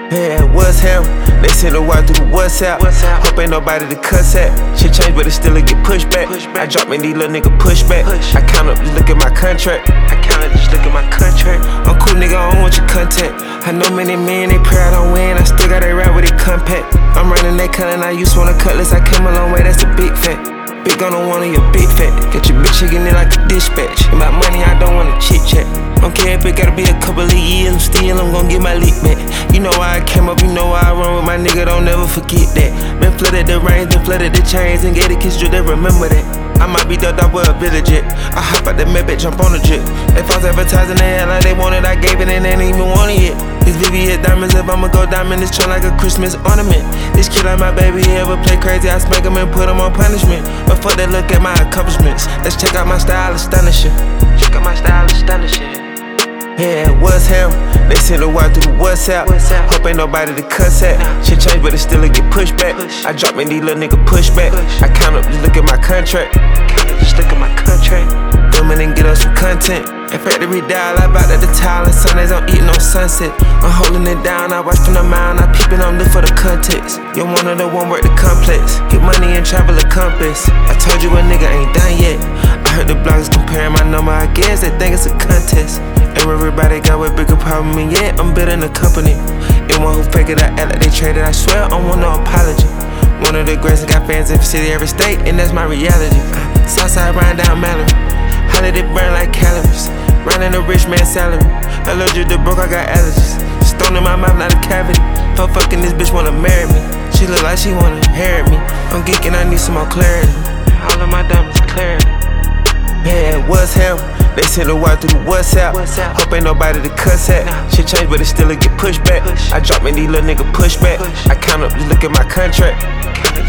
Yeah, what's hell? They send a wire through the WhatsApp. Hope ain't nobody to cuss at. Shit change, but it still get pushed back. I drop me these little nigga pushback. I count up, just look at my contract. I'm cool, nigga, I don't want your contact. I know many men, they pray I don't win. I still got that rap with it compact. I'm running that cut and I used one of cutlass. I came a long way, that's a big fact. Big gun on one of your big fat. Got your bitch shaking it like a dispatch. About money, I don't wanna chit chat. Don't care if it gotta be a couple of years. I'm still, I'm gon' get my leak back. You know why I came up, you know why I run with my nigga. Don't never forget that. Been flooded the range, been flooded the chains, and get a kiss drip, they remember that. I might be ducked off with a village jet. I hop out the Maybach, jump on the jet. They false advertising, they act like they want it. I gave it and they ain't even want it yet. These VVS diamonds, if I'ma go diamond, this trend like a Christmas ornament. This kid like my baby, he ever play crazy, I smack him and put him on punishment. But fuck that, look at my accomplishments. Let's check out my style, astonishing. Check out my style, astonishing. Yeah, what's hell? They send a wire through the WhatsApp. Hope ain't nobody to cuss at. Shit change, but it still get pushed back. I drop me these little nigga pushback. I count up, just look at my contract. Filming and get us some content. In factory dial, I bout at the tile. And Sundays I'm eating on sunset. I'm holding it down, I watch from the mound. I peep it, I'm lit for the context. You're one of the one work the complex. Get money and travel a compass. I told you a nigga ain't done yet. I heard the bloggers comparing my number, I guess they think it's a contest. Everybody got a bigger problem, and yet I'm building a company. Anyone who fake it, I act like they traded. I swear I don't want no apology. One of the greatest, got fans in every city, every state, and that's my reality. Southside riding down Mallory, how did it burn like calories? Riding a rich man's salary. Allergic to broke, I got allergies. Stone in my mouth, not a cavity. Fucking this bitch wanna marry me. She look like she wanna inherit me. I'm geeking, I need some more clarity. All of my diamonds clarity. Yeah, what's hell? They send a wire through the WhatsApp. Hope ain't nobody to cuss at. Shit change, but it still get pushed back. I drop me these little nigga pushback. I count up, just look at my contract.